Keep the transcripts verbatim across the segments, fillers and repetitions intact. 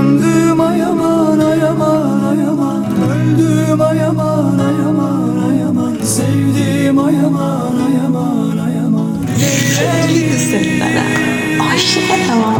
Yandım ay aman ay aman ay aman, öldüm ay aman ay aman ay aman, sevdim ay aman ay aman ay aman. خیلی دوست دارم، عاشقتم.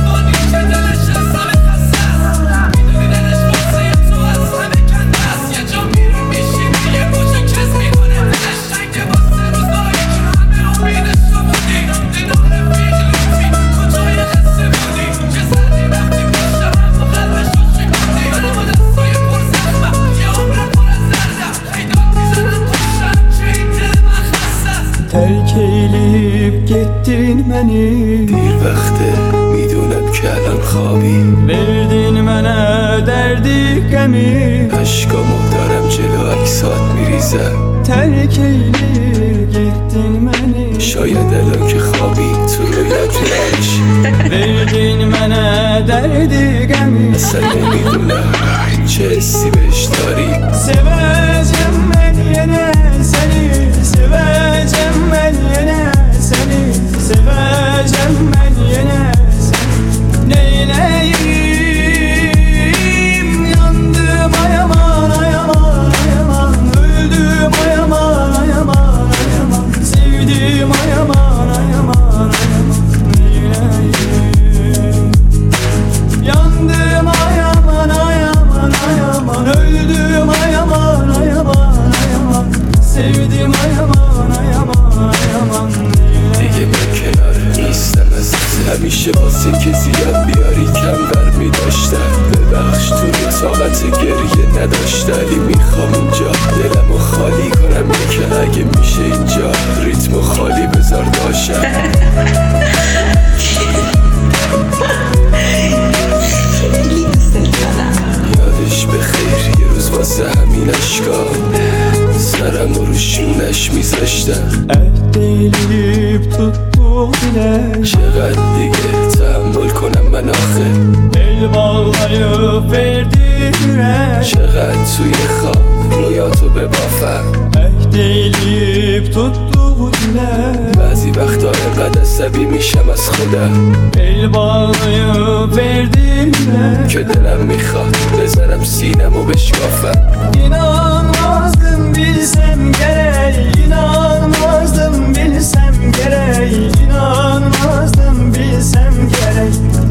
Terk eyleyip gittin beni, دیر وقته میدونم که الان خوابی، verdin mənə derdi qəmi. اشکامو دارم جلو عکسات میریزم، Terk eyleyip gittin beni, شاید الان که خوابی تو رویت نمیش. verdin mənə derdi qəmi. اصلا نمیدونم چه حسی بهش داری. Sevəcəm mən yenə səni, sevəcəm mən yenə səni, sevəcəm mən yenə səni. Neyləyim, yandım ay aman ay aman ay aman, öldüm ay aman ay aman ay aman, sevdim ay aman ay aman ay aman. Neyləyim, yandım ay aman ay aman ay aman, öldüm ay aman ay aman ay aman, sevdim ay aman ay aman ay aman. دیگه من کناره نیستم ازت، همیشه واسه که زیاد بیاری کم بر میداشتم. ببخش تو رو طاقت گریه نداشت، ولی میخوام اینجا دلمو خالی کنم، که اگه میشه اینجا ریتمو خالی بذار داشتم. خیلی دوست دارم. یادش بخیر یه روز واسه همین اشکا سرم رو شونش میذاشتم. Əhd eləyib tutduq dilə, چقدر دیگه تحمل کنم من آخه، el bağlayıb verdi ürək. چقدر توی خواب رویاتو ببافم. Əhd eləyib tutduq dilə, بعضی وقتا اینقدر عصبی میشم از خودم el bağlayıb verdi ürək. که دلم میخواد بزنم سینمو بشکافم. İnanmazdım bilsem gerek, inanmazdım bilsem gerek, inanmazdım bilsem gerek.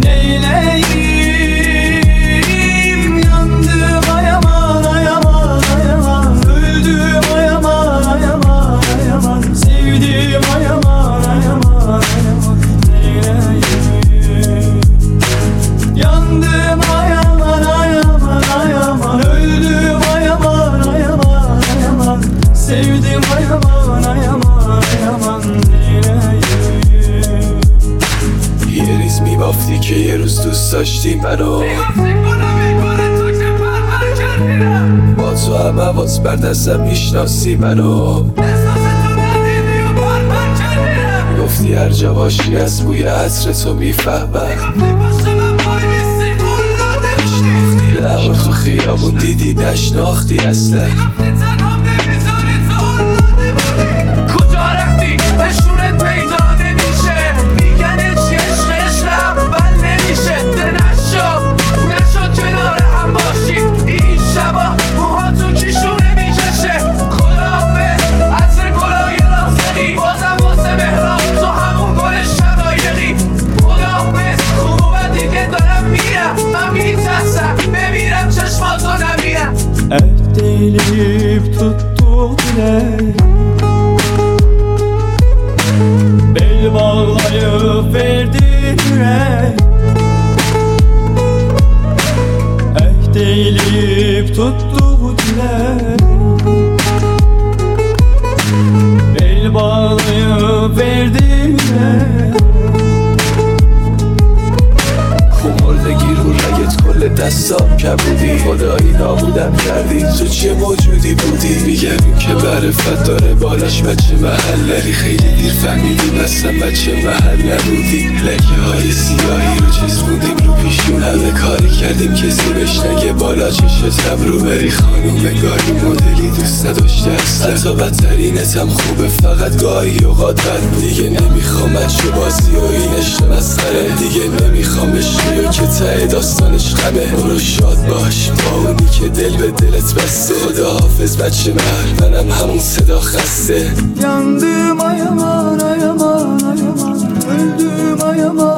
Neyleyim, yandım ay aman ay aman ay aman, öldüm ay aman ay aman ay aman, sevdim ay aman ay aman ay aman. Neyleyim, yandım ay aman ay aman ay aman, öldüm ay aman ay aman ay aman, sevdim ay aman ay aman ay aman. یه ریز میبافتی که یه روز دوست داشتی منو، با تو هم حواس بر دستم میشناسی منو. گفتی هر جا باشی از بوی عطر تو میفهمم، لبا تو خیابون دیدی نشناختی اصلا. کجا رفتی؟ نشونت پیدا نمیشه، میگن چی عشق عشق اول نمیشه. ده نشو نشو کنار هم باشیم این شبا، موها تو کیشونه میکشه. خداحافظ عطر گلای نازنی، بازم واسه مهراب تو همون گل شقایقی. خداحافظ خوبه دیگه دارم میرم، من میترسم بمیرم چشماتو نمیرم. Əhd eləyib tutduq dilə, bel bağlayıb verdi ürək. Əhd eləyib tutduq dilə, bel bağlayıb verdi ürək. خمردگی رو رگت کل دستام کبودی، خدایی نابودم کردی، تو چه موجودی بودی. میگن که معرفت داره بالاش بچه محله، خیلی دیر فهمیدیم اصلا بچه محل نبودی. لکه های سیاهی رو چسبوندیم رو پیشون، همه کاری کردیم کسی بهش نگه بالا چشتم رو بری. خانوم گاهی مدلی دوست نداشته اصلا، حتی بدترینتم خوبه فقط گاهی اوقات بد. دیگه نمیخوام بچه بازی و این عشق مسخره آخره دیگه نمیخوام عشقی و که ته داستانش غمه برو شاد باش با اونی که دل به دلت بسته خداحافظ بچه مرد منم همون صدا خسته Yandım ay aman ay aman ay aman Öldüm ay aman